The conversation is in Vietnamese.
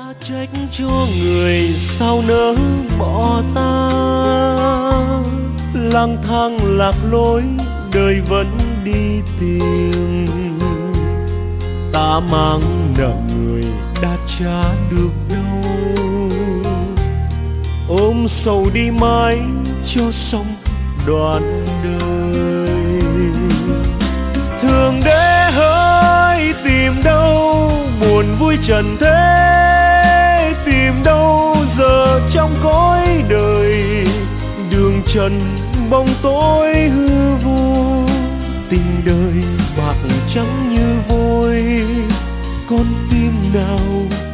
trách cho người sao nỡ bỏ ta, lang thang lạc lối đời vẫn đi tìm. Ta mang nợ người đã trả được đâu, ôm sầu đi mãi cho xong đoạn đời. Thường để hỡi tìm đâu buồn vui trần thế, tìm đâu giờ trong cõi đời. Đường trần bóng tối hư vô, tình đời bạc trắng như vôi. Con tim nào